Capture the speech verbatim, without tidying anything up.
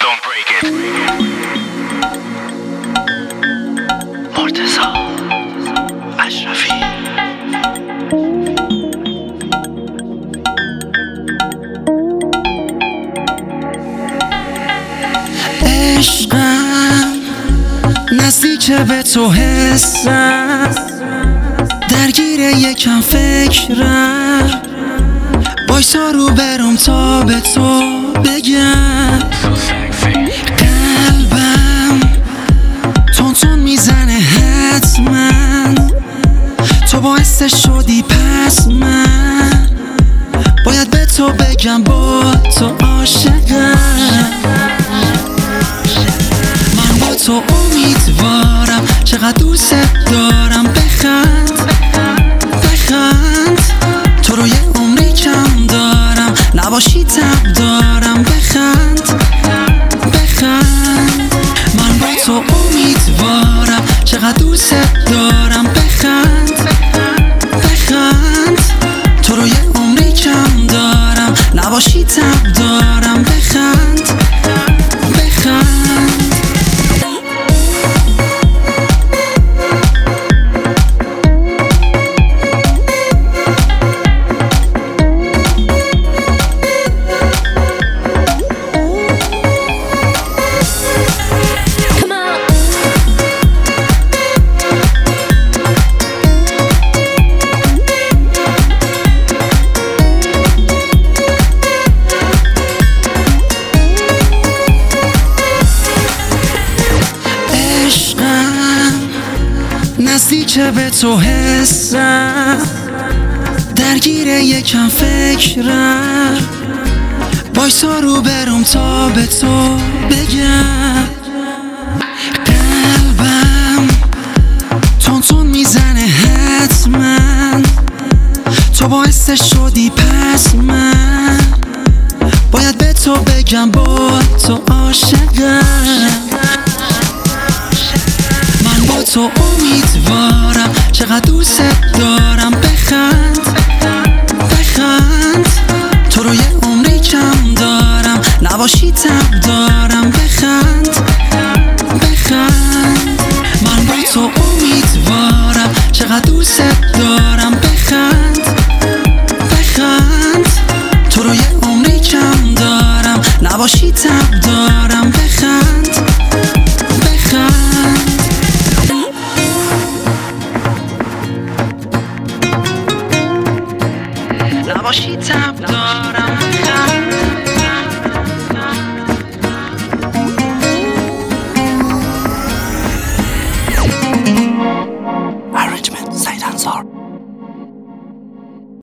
Don't break it. مرتضی اشرفی. عشقم نزدیک به تو حسم، درگیر یکم فکرم، بایستا رو برم تا به تو بگم. قلبم تون تون میزنه حتما، تو باعث شدی پس من باید به تو بگم با تو عاشقم. من با تو امیدوارم، چقدر دوست دارم. بخند بخند، تو رو یه عمری کم دارم، نباشی تب دارم. بخند بخند، من با تو امیدوارم، چقدر دوست دارم. بخند بخند، تو رو یه عمری کم دارم، نباشی تب دارم. بخند بخند. نزدیک به تو حسم، درگیر یکم فکرم، بایستا رو برم تا به تو بگم. قلبم تون تون میزنه حتما، تو باعث شدی پس من باید به تو بگم با تو عاشقم. من با تو امیدوارم، چقدر دوست دارم. بخند بخند، تو رو یه عمری کم دارم، نباشی تب دارم. بخند بخند، من با تو امیدوارم، چقدر دوست دارم. بخند بخند، تو رو یه عمری کم دارم، نباشی تب دارم. بخند بخند. نباشی تب دارم. Arrangement سعید انصار.